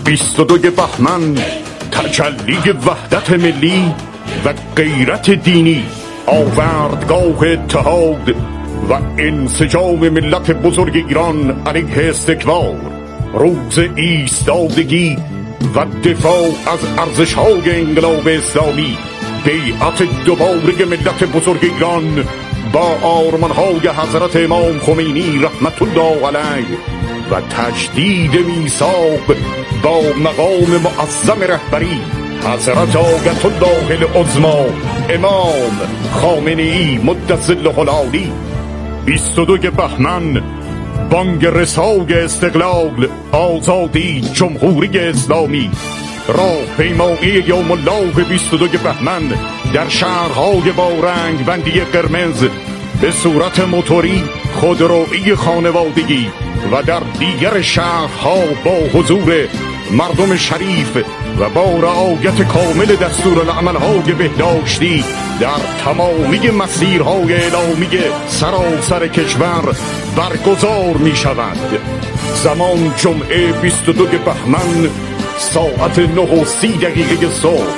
22 بهمن تجلی وحدت ملی و غیرت دینی، آوردگاه اتحاد و انسجام ملت بزرگ ایران علیه استکبار، روز ایستادگی و دفاع از ارزش‌های انقلاب اسلامی، بیعت دوباره ملت بزرگ ایران با آرمان‌های حضرت امام خمینی رحمت الله علیه و تجدید میثاق با مقام معظم رهبری حضرت آیت الله العظمی امام خامنه‌ای مدثر العالی. 22 بهمن بانگ رسای استقلال، آزادی، جمهوری اسلامی. راهپیمایی یوم الله 22 بهمن در شهرهای با رنگ بندی قرمز به صورت موتوری، خودروئی، خانوادگی و در دیگر شهرها با حضور مردم شریف و با رعایت کامل دستورالعمل‌های بهداشتی در تمامی مسیرهای اعلامی سراسر کشور برگزار می شود. زمان جمعه 22 بهمن ساعت 9:30 صبح.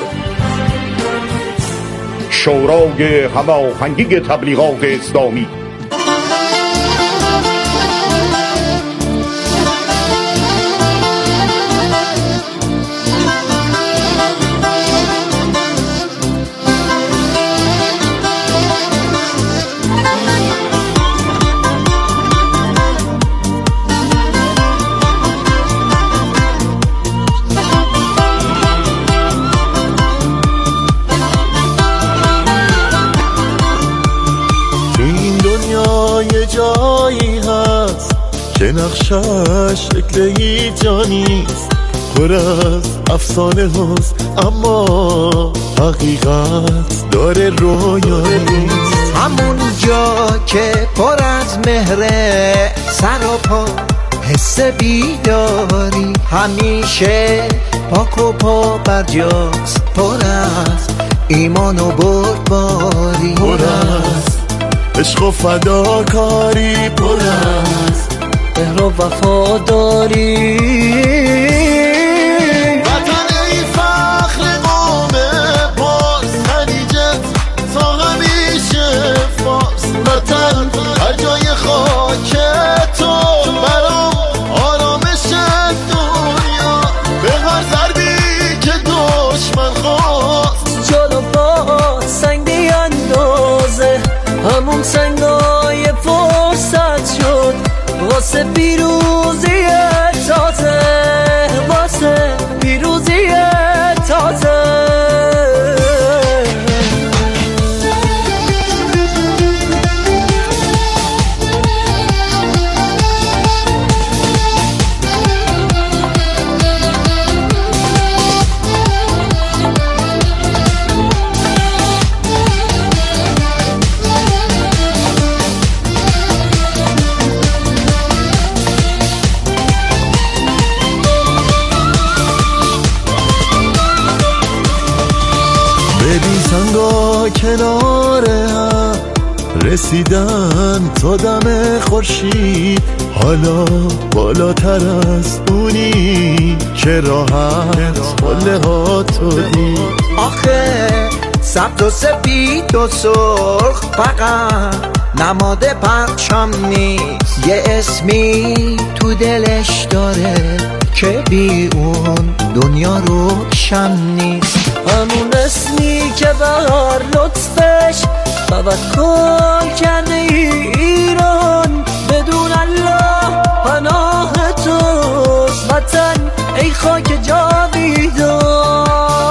شورای هماهنگی تبلیغات اسلامی. جایی هست که نقشش شکل هیچ جا نیست، پر از افسانه هست اما حقیقت داره رویا نیست. همون جا که پر از مهره، سر و پا حس بیداری، همیشه پاک و پا برجاست، پر از ایمان و بردباری، پر از عشق و فداکاری، پر از مهر و وفاداری. وطن ای فخر قوم پارس، خلیجت تا همیشه فارس. وطن هر جای خاک تو برام آرامش دنیا، به هر ضربی که دشمن خواست جلو با سنگ بیندازه، همون سنگای فرصت شد واسه پیروزی تازه، واسه پیروزی تازه. ببین سنگا کنار هم رسیدن تا دم خورشید، حالا بالاتر از اونی که راحت قله ها تو دید. آخه سبز و سپید و سرخ فقط نماد پرچم نیست، یه اسمی تو دلش داره که بی اون دنیا روشن نیست. همون اسمی که بر لطفش توکل کرده ایران، بدون الله پناه توست وطن ای خاک جاویدان.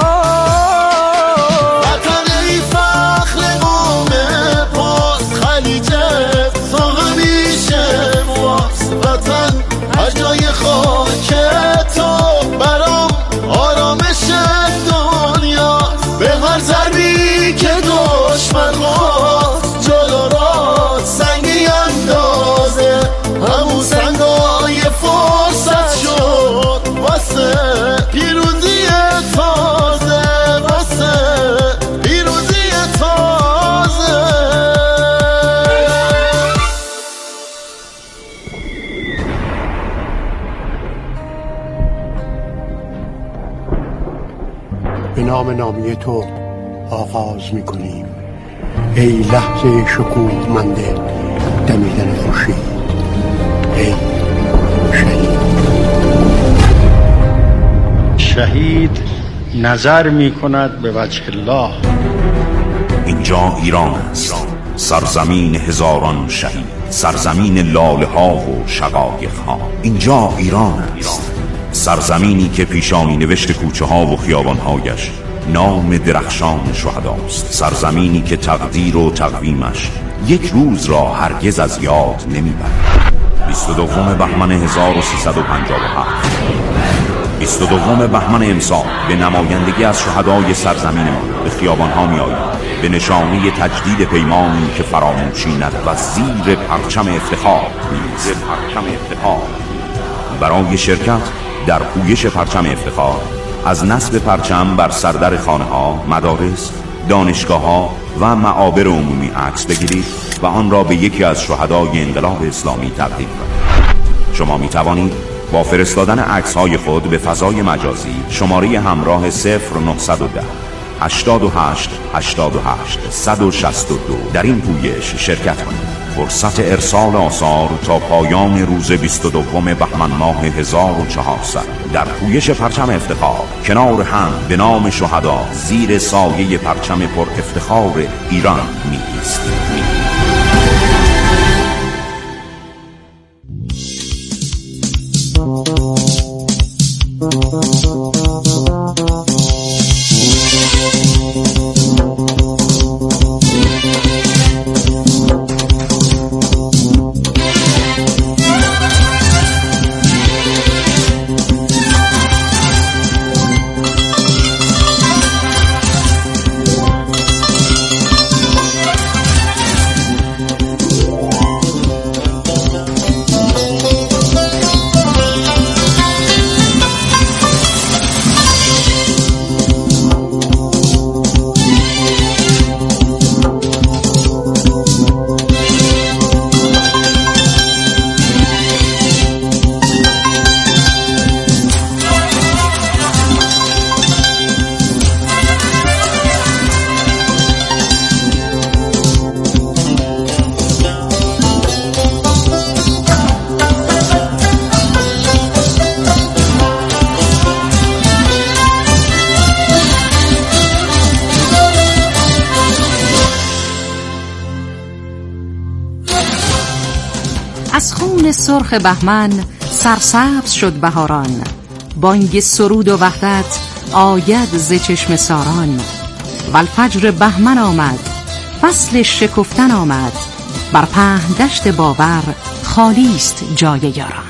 وطن ای فخر قوم پاس، خلیجت تا همیشه فارس. وطن هر جای خاک تو برام آرامش دنیا، به هر ضربی که دشمن خواست جلو را سنگی اندازه، همون سنگای فرصت شد واسه به نام نامی تو آغاز می‌کنیم. ای لحظه شکوهمند دمیدن خورشید، ای شهید نظر می‌کند به وجه الله. اینجا ایران است، سرزمین هزاران شهید، سرزمین لاله ها و شقایق ها. اینجا ایران است، سرزمینی که پیشانی نوشت کوچه ها و خیابان هایش نام درخشان شهداست، سرزمینی که تقدیر و تقویمش یک روز را هرگز از یاد نمیبرد. 22 بهمن 1357، 22 بهمن امسال به نمایندگی از شهدای سرزمین ما به خیابان ها می آییم، به نشانه تجدید پیمانی که فراموشی ندارد و زیر پرچم افتخار نیست. برای شرکت در پویش پرچم افتخار از نصب پرچم بر سردر خانه ها، مدارس، دانشگاه ها و معابر عمومی عکس بگیرید و آن را به یکی از شهدای انقلاب اسلامی تقدیم کنید. شما می توانید با فرستادن عکس‌های خود به فضای مجازی شماره همراه 0910 88 88 162 در این پویش شرکت کنید. فرصت ارسال آثار تا پایان روز 22 بهمن ماه 1400 در پویش پرچم افتخار کنار هم به نام شهدا زیر سایه پرچم پر افتخار ایران می‌ایستیم. از خون سرخ بهمن سرسبز شد بهاران، بانگ سرود و وحدت آید ز چشم ساران. والفجر بهمن آمد، فصل شکفتن آمد، بر پهن دشت باور خالی است جای یاران.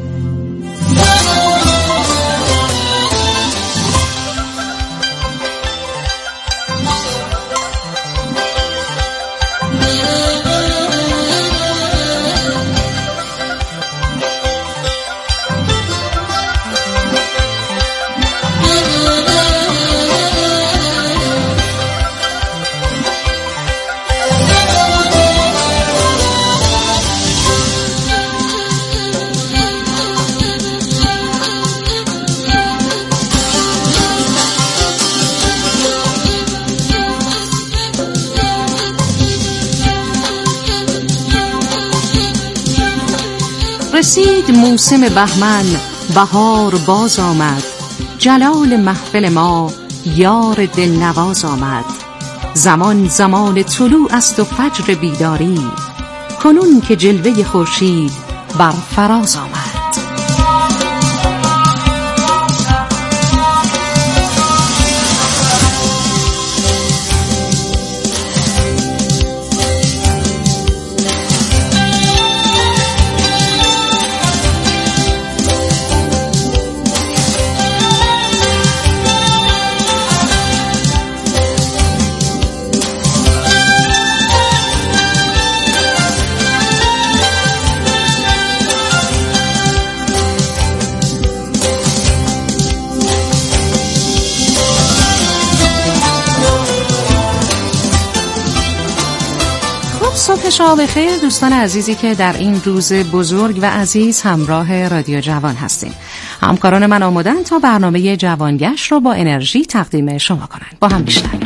رسید موسم بهمن، بهار باز آمد، جلال محفل ما یار دلنواز آمد. زمان زمان طلوع است و فجر بیداری، کنون که جلوه خورشید بر فراز آمد. صبح شما بخیر دوستان عزیزی که در این روز بزرگ و عزیز همراه رادیو جوان هستیم. همکاران من آمادن تا برنامه جوانگشت رو با انرژی تقدیم شما کنند. با هم بشنویم.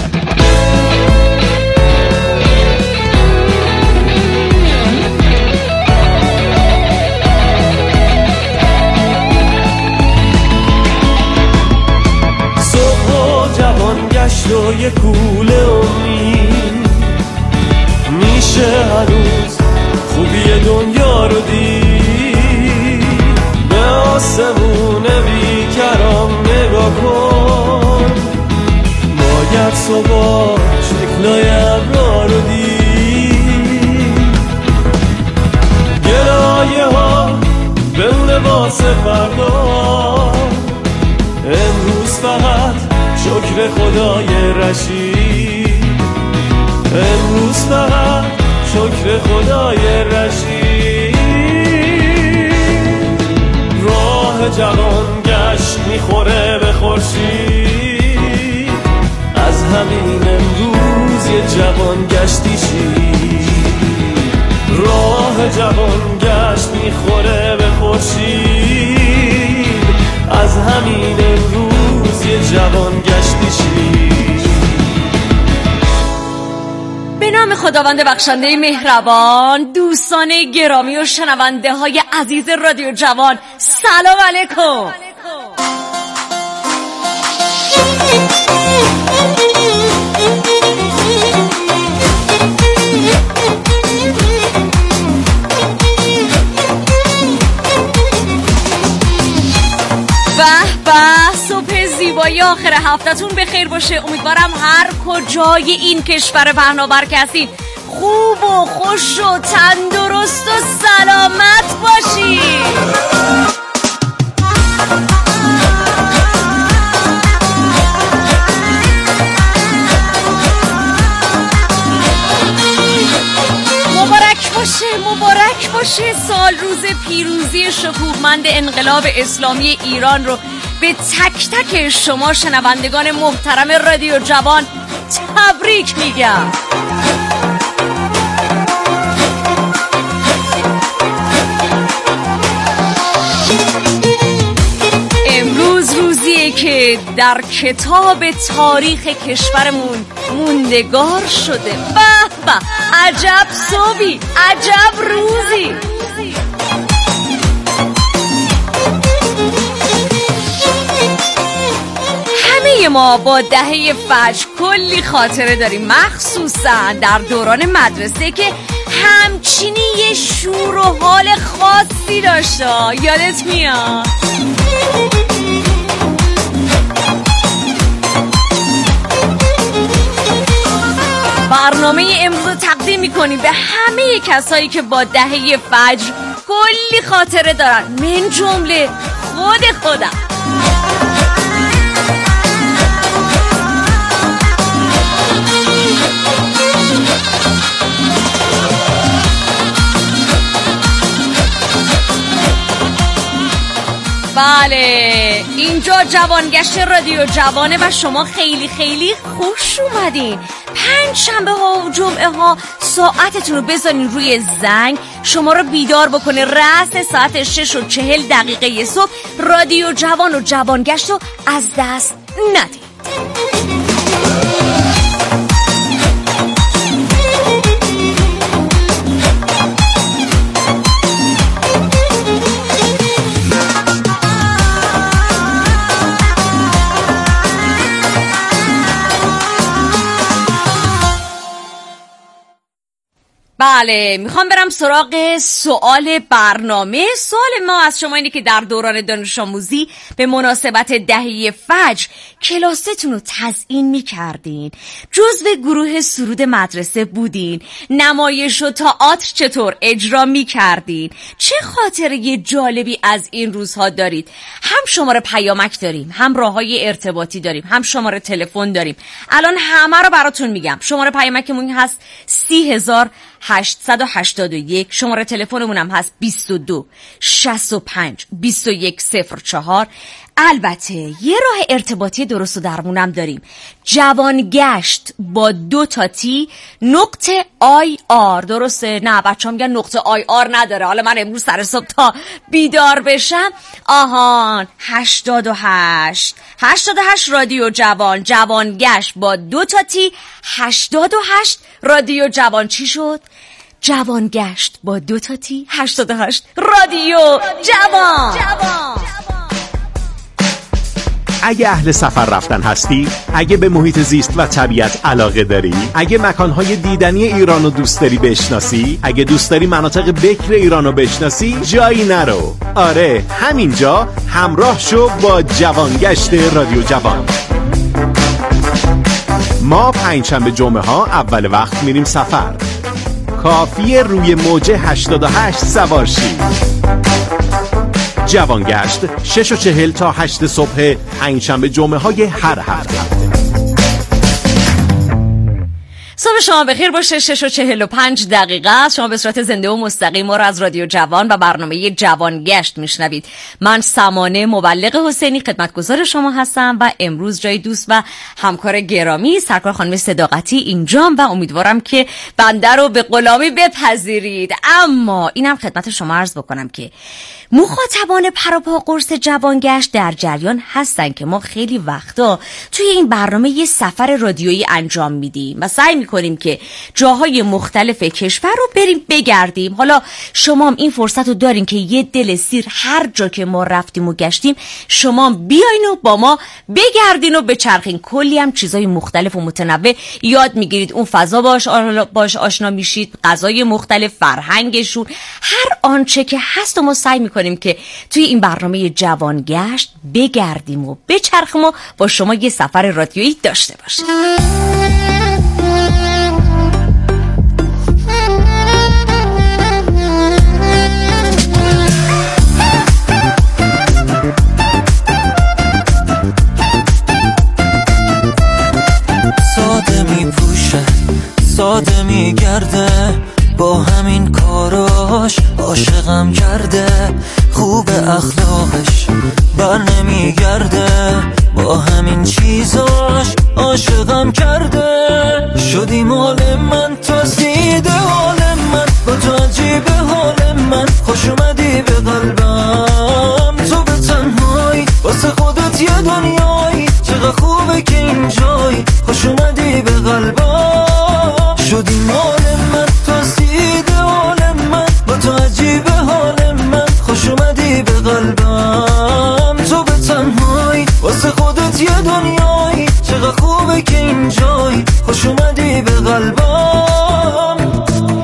جوانگشت و یه کوله امید میشه هنوز خوبی دنیا رو دید. به آسمون بیکرام نگاه کن، باید صبح شکلای ابرا رو دید. گلایه ها بمونه واسه فردا، امروز فقط شکر خدای رشید. امروز فقط شکر خدای رشید. راه جوان گشت میخوره به خورشید، از همین امروز یه جوان گشتی شید. راه جوان گشت میخوره به خورشید، از همین امروز یه جوان گشتی شید. به نام خداوند بخشنده مهربان، دوستان گرامی و شنونده های عزیز رادیو جوان، سلام علیکم. صبح زیبایی آخر هفته‌تون بخیر باشه. امیدوارم هر کجای این کشور پهناور که هستین خوب و خوش و تندرست و سلامت باشید. مبارک باشه سال روز پیروزی شکوهمند انقلاب اسلامی ایران رو به تک تک شما شنوندگان محترم رادیو جوان تبریک میگم. امروز روزیه که در کتاب تاریخ کشورمون موندگار شده. به به، عجب صبحی، عجب روزی. همه ما با دهه فجر کلی خاطره داریم، مخصوصا در دوران مدرسه که همچینی یه شور و حال خاصی داشته. یادت میاد؟ برنامه امروز رو تقدیم میکنیم به همه کسایی که با دهه فجر کلی خاطره دارن، من جمله خود خودم. بله، اینجا جوانگشت رادیو جوانه و شما خیلی خیلی خوش اومدین. پنجشنبه ها و جمعه ها ساعتتون رو بذارین روی زنگ، شما رو بیدار بکنه رأس ساعت 6:40 صبح. رادیو جوان و جوانگشت رو از دست ندید. بله، میخوام برم سراغ سوال برنامه. سوال ما از شما اینه که در دوران دانش آموزی به مناسبت دهه فجر کلاستون رو تزیین میکردین؟ جزو گروه سرود مدرسه بودین؟ نمایش و تئاتر چطور اجرا میکردین؟ چه خاطره جالبی از این روزها دارید؟ هم شماره پیامک داریم، هم راههای ارتباطی داریم، هم شماره تلفن داریم. الان همه رو براتون میگم. شماره پیامکمون هست 30,881. شماره تلفنمون هم هست 22 65 21 04. البته یه راه ارتباطی درست و درمونم داریم. جوانگشت با 2 تا تی نقطه IR. درسته؟ نه بچه ها میگن نقطه IR نداره. حالا من امروز سر صبح تا بیدار بشم آهان 88 رادیو جوان، جوانگشت با 2 تا تی 88 رادیو جوان. چی شد؟ جوانگشت با 2 تا تی 88 رادیو جوان. اگه اهل سفر رفتن هستی، اگه به محیط زیست و طبیعت علاقه داری، اگه مکانهای دیدنی ایرانو دوست داری بشناسی، اگه دوست داری مناطق بکر ایرانو بشناسی، جایی نرو. آره همینجا همراه شو با جوانگشت رادیو جوان. ما پنجشنبه جمعه ها اول وقت میریم سفر. کافیه روی موج 88 سوار شی. جوانگشت 6:40 تا 8 صبح پنجشنبه جمعه های هر هفته. صبح شما بخیر باشه. 6:45 است. شما به صورت زنده و مستقیم ما را از رادیو جوان و برنامه جوانگشت میشنوید. من سمانه مبلغ حسینی خدمتگزار شما هستم و امروز جای دوست و همکار گرامی سرکار خانم صداقتی اینجام و امیدوارم که بنده رو به غلامی بپذیرید. اما اینم خدمت شما عرض بکنم که مخاطبان پروپا قرص جوانگشت در جریان هستن که ما خیلی وقتا توی این برنامه یه سفر رادیویی انجام میدیم و سعی میکنیم که جاهای مختلف کشور رو بریم بگردیم. حالا شما هم این فرصت رو دارین که یه دل سیر هر جا که ما رفتیم و گشتیم شما بیاین و با ما بگردین و بچرخین. کلی هم چیزای مختلف و متنوع یاد میگیرید. اون فضا باش آشنا میشید، غذای مختلف، فرهنگشون، هر آنچه که هست و ما سعی میکنیم که توی این برنامه جوانگشت بگردیم و بچرخیم و با شما یه سفر رادیویی داشته باشیم. ساده میپوشه ساده میگرده، با همین کاراش عاشقم کرده، خوب اخلاقش بر نمیگرده، با همین چیزاش عاشقم کرده. شدی مال من، تو زیده حال من، با تو عجیب حال من، خوش اومدی به قلبم. تو به تنهایی واسه خودت یه دنیایی، چقدر خوبه که اینجایی، خوش اومدی به قلبم. شدی مال من، تو زیده حال من، با تو عجیب حال من، خوش اومدی به قلبم. تو به تنهایی واسه خودت یه دنیایی، چقدر خوبه که اینجایی، خوش اومدی به قلبم.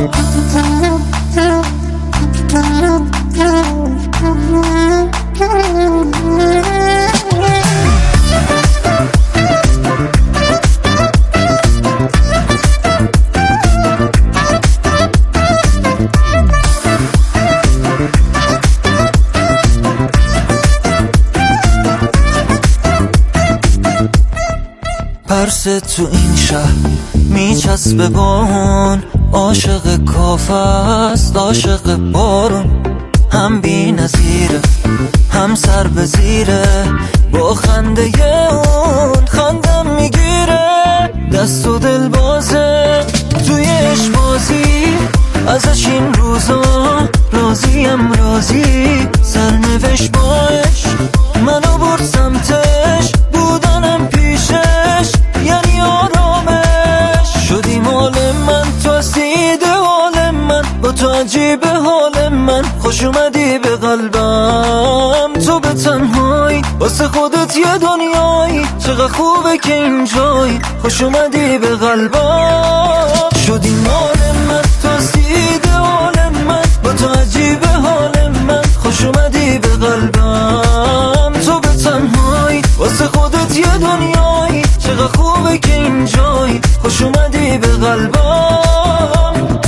پرس تو این شهر میچسبه بارون، عاشق کافه است عاشق بارون، هم بی نظیره هم سر به زیره، با خنده اون خندم میگیره، دست و دل بازه توی عشق بازی، ازش این روزا راضیم راضی، سرنوشت باش منو برد سمتش، بودنم پیشش یعنی آرامش. شدی مال من، تو سیده حال من، با تو عجیب حال من، خوش اومدی به قلبم. تو به تنهایی واسه خودت یه دنیایی، چقدر خوبه که اینجایی، خوش اومدی به قلبم. شدی مال من، تو سیده حال من، با تو عجیب حال من، خوش اومدی به قلبم. تو به تنهایی واسه خودت یه دنیایی، چقدر خوبه که اینجایی، خوش اومدی به قلبم.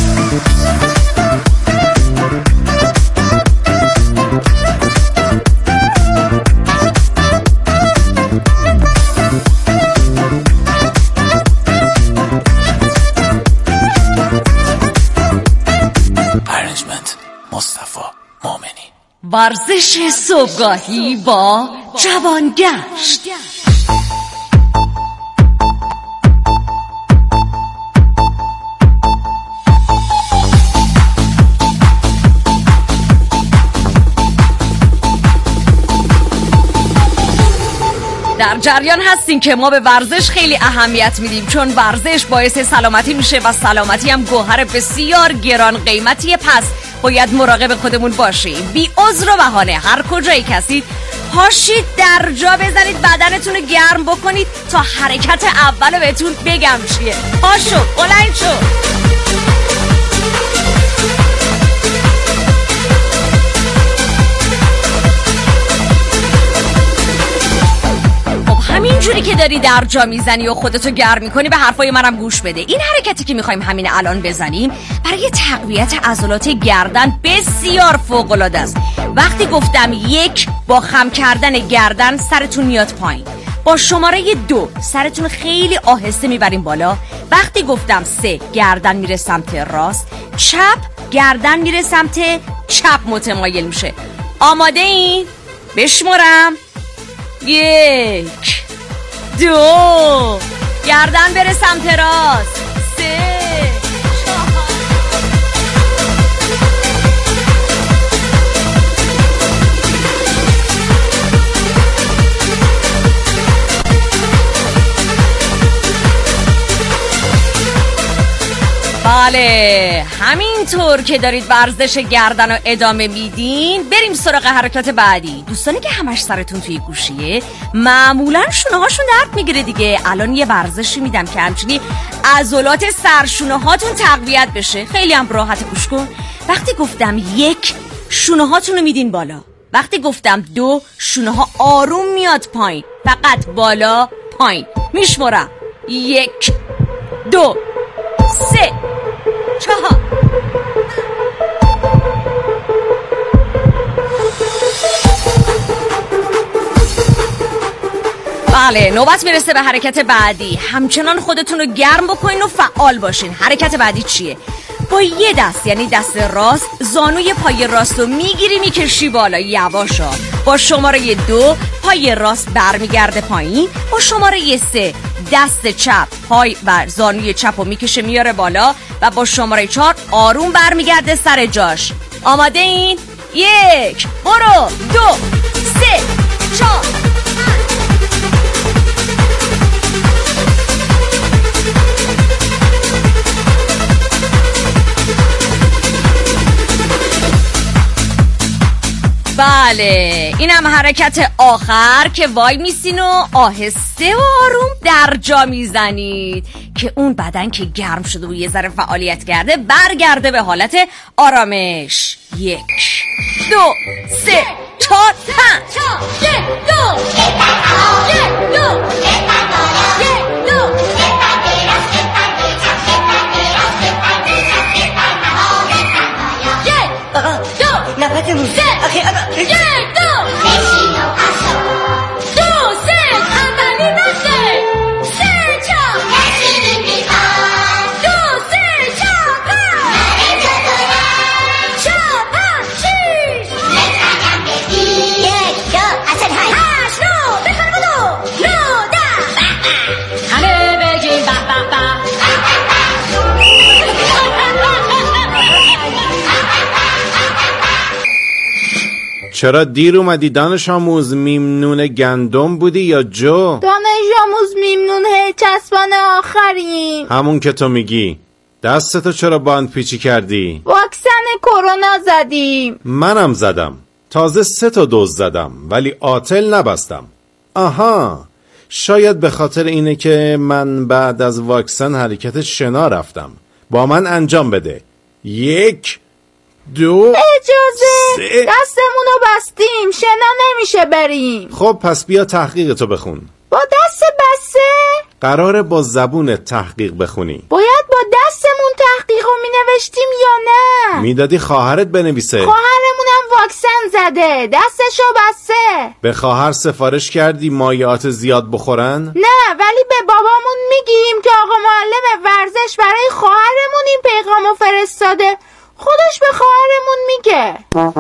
ورزش صبحگاهی با جوانگشت. در جریان هستیم که ما به ورزش خیلی اهمیت میدیم، چون ورزش باعث سلامتی میشه و سلامتی هم گوهر بسیار گران قیمتیه. پس باید مراقب خودمون باشیم. بی عذر و بهانه هر کجایی کسید پاشید در جا بزنید، بدنتون رو گرم بکنید تا حرکت اول رو بهتون بگم چیه. پاشو بلند شو. همینجوری که داری در جا میزنی و خودتو گرم میکنی به حرفای منم گوش بده. این حرکتی که میخوایم همین الان بزنیم برای تقویت عضلات گردن بسیار فوق‌العاده است. وقتی گفتم 1 با خم کردن گردن سرتون میاد پایین، با شماره 2 سرتون خیلی آهسته میبریم بالا. وقتی گفتم 3 گردن میره سمت راست، چپ گردن میره سمت چپ متمایل میشه. آماده این؟ بشمارم 1 2 گردن بره سمت راست، 3 4. بله همینطور که دارید ورزش گردن رو ادامه میدین، بریم سراغ حرکت بعدی. دوستانی که همش سرتون توی گوشیه معمولا شونه هاشون درد میگیره دیگه. الان یه ورزشی میدم که همچنین عضلات سرشونه هاتون تقویت بشه. خیلی هم راحت. گوش کن. وقتی گفتم 1 شونه هاتون رو میدین بالا، وقتی گفتم 2 شونه ها آروم میاد پایین، فقط بالا پایین. میشمارم 1 2 3 4. بله نوبت میرسه به حرکت بعدی. همچنان خودتون رو گرم بکنین و فعال باشین. حرکت بعدی چیه؟ با یه دست یعنی دست راست زانوی پای راست رو میگیری میکشی بالا یواشا. با شماره 2 پای راست برمیگرده پایین. با شماره 3 دست چپ پای و زانوی چپ رو میکشه میاره بالا و با شماره 4 آروم برمیگرده سر جاش. آماده این؟ 1 برو 2 3 4. بله اینم حرکت آخر که وای میسین و آهسته و آروم در جا میزنید که اون بدن که گرم شده و یه ذره فعالیت کرده برگرده به حالت آرامش. 1 2 3 4 5 1 چرا دیر اومدی دانش آموز؟ میمنون گندم بودی یا جو؟ دانش آموز میمنون چسبان آخریم. همون که تو میگی. دستتو چرا باند پیچی کردی؟ واکسن کرونا زدیم. منم زدم. تازه 3 تا دوز زدم ولی آتل نبستم. آها شاید به خاطر اینه که من بعد از واکسن حرکت شنا رفتم. با من انجام بده. 1 2 اجازه 3. دستمونو بستیم شنا نمیشه بریم. خب پس بیا تحقیقتو بخون. با دست بسته؟ قراره با زبون تحقیق بخونی. باید با دستمون تحقیقو مینوشتیم یا نه؟ میدادی خواهرت بنویسه. خواهرمونم واکسن زده دستشو بسته. به خواهر سفارش کردی مایعات زیاد بخورن؟ نه ولی به بابامون میگیم که آقا معلم ورزش برای خواهرمون این پیغامو فرستاده. خودش به خواهرمون میگه.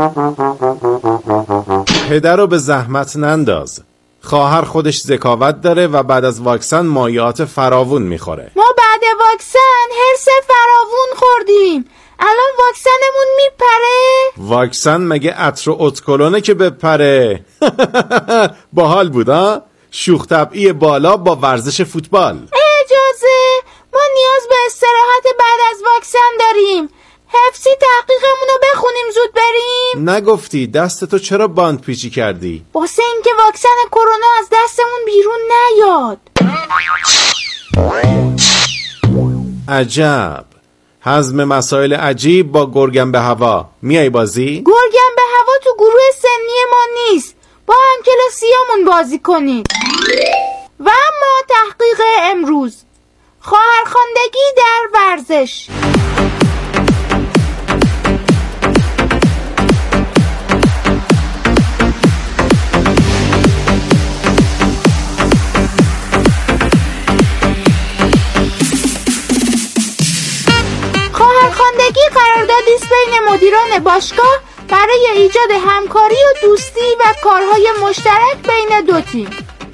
پدر رو به زحمت ننداز. خواهر خودش ذکاوت داره و بعد از واکسن مایعات فراوون میخوره. ما بعد واکسن هرس فراوون خوردیم. الان واکسنمون میپره؟ واکسن مگه عطر و اتکلونه که بپره؟ باحال بود ها؟ شوخ طبعی بالا با ورزش فوتبال. اجازه، ما نیاز به استراحت بعد از واکسن داریم. حفظی تحقیقمون رو بخونیم زود بریم. نگفتی دستتو چرا باند پیچی کردی؟ واسه اینکه واکسن کرونا از دستمون بیرون نیاد. عجب، هضم مسائل عجیب با گرگم به هوا. میای بازی؟ گرگم به هوا تو گروه سنی ما نیست. با هم کلاسیامون بازی کنید. و اما تحقیق امروز، خواهرخواندگی در ورزش. خواهرخواندگی قراردادی است بین مدیران باشگاه برای ایجاد همکاری و دوستی و کارهای مشترک بین دو تیم.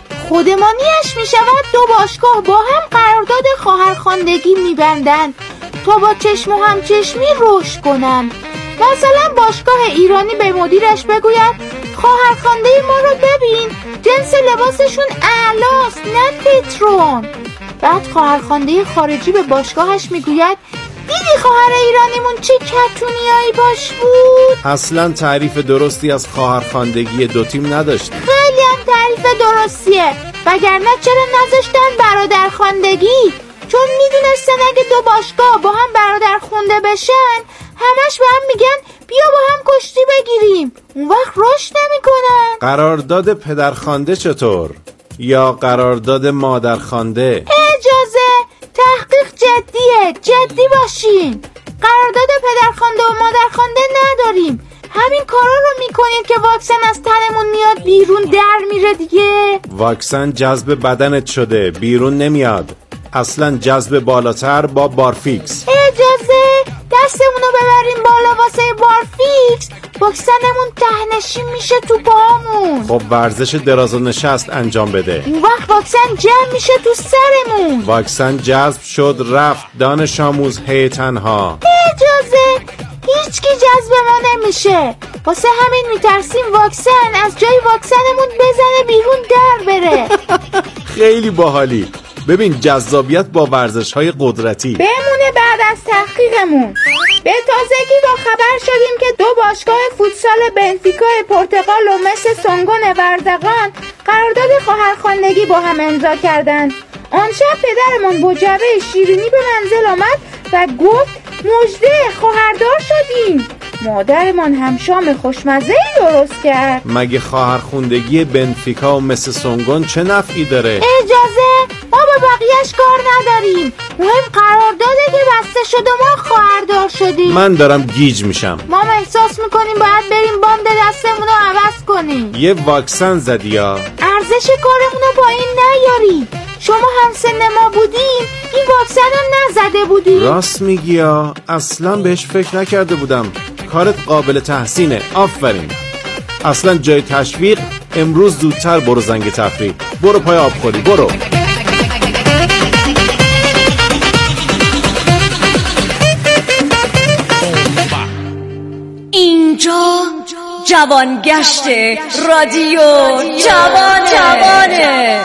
خودمانیش می شود دو باشگاه با هم قرارداد خواهرخواندگی می بندند تا با چشم و همچشمی رشد کنند. مثلا باشگاه ایرانی به مدیرش بگوید خواهرخوانده ما رو ببین، جنس لباسشون اعلاست نه تیترون. بعد خواهرخوانده خارجی به باشگاهش میگوید دیدی خواهر ایرانیمون چه کتونیایی باش بود؟ اصلا تعریف درستی از خواهرخواندگی دو تیم نداشت. خیلی هم تعریف درستیه، وگرنه چرا نذاشتن برادرخواندگی؟ چون میدونستن اگه دو باشگاه با هم برادرخوانده بشن همش به هم میگن بیا با هم کشتی بگیریم، اون وقت رشد نمیکنن. قرارداد پدرخوانده چطور؟ یا قرارداد مادرخوانده؟ اجازه، تحقیق جدیه، جدی باشین. قرارداد پدرخوانده و مادرخوانده نداریم. همین کارا رو میکنید که واکسن از تنمون میاد بیرون در میره دیگه. واکسن جذب بدنت شده، بیرون نمیاد. اصلا جذب بالاتر با بارفیکس. اجازه، دستمونو ببریم بالا واسه بارفیکس، واکسنمون تهنشین میشه تو پاهامون. خب ورزش دراز و نشست انجام بده. اون وقت واکسن جمع میشه تو سرمون. واکسن جذب شد رفت دانش آموز هیتنها. اجازه، هیچکی جذب ما نمیشه. واسه همین میترسیم واکسن از جای واکسنمون بزنه بیرون در بره. خیلی باحالی. ببین جذابیت با ورزش‌های قدرتی بمونه بعد از تحقیقمون. به تازگی با خبر شدیم که دو باشگاه فوتسال بنفیکا پرتغال و مس سونگون ورزقان قرارداد خواهرخواندگی با هم امضا کردند. آن شب پدرمون با جعبه شیرینی به منزل آمد و گفت مژده خواهردار شدیم. مادرمان هم شام خوشمزه‌ای درست کرد. مگه خواهرخواندگی بنفیکا و مس سونگون چه نفعی داره؟ اجازه، ما به بقیهش کار نداریم. مهم قرارداده که بسته شد و ما خواهردار شدیم. من دارم گیج میشم. ما احساس میکنیم باید بریم باند دستمون رو عوض کنیم. یه واکسن زدی یا؟ ارزش کارمون رو پایین نیاری. شما هم سن ما بودیم این واکسن رو نزده بودیم. راست میگی یا؟ اصلا بهش فکر نکرده بودم. کارت قابل تحسینه، آفرین. اصلا جای تشویق امروز زودتر برو زنگ تفریح، برو پای آبخوری، برو. اینجا جوانگشت رادیو جوانه.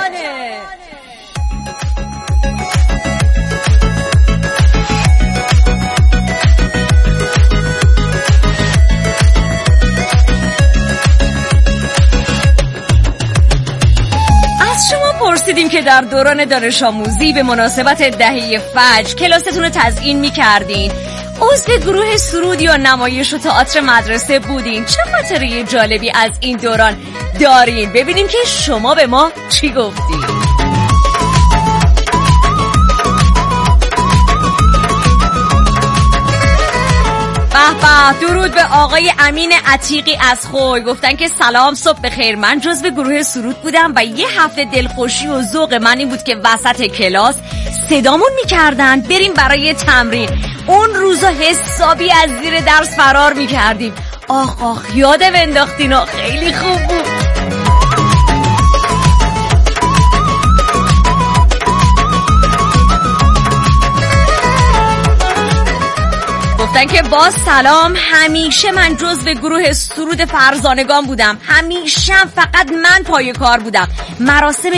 پرسیدیم که در دوران دانش آموزی به مناسبت دهه فجر کلاستون رو تزیین می‌کردین، عضو گروه سرود یا نمایش و تئاتر مدرسه بودین، چه خاطره جالبی از این دوران دارین؟ ببینیم که شما به ما چی گفتین. به درود به آقای امین عتیقی از خوی. گفتن که سلام، صبح بخیر. من جزو گروه سرود بودم و یه هفته دلخوشی و ذوق من این بود که وسط کلاس صدامون میکردن بریم برای تمرین. اون روزا حسابی از زیر درس فرار میکردیم. آخ آخ یادم انداختینا، خیلی خوب بود. گفتن که باز سلام، همیشه من جزو گروه سرود فرزانگان بودم، همیشه فقط من پای کار بودم. مراسم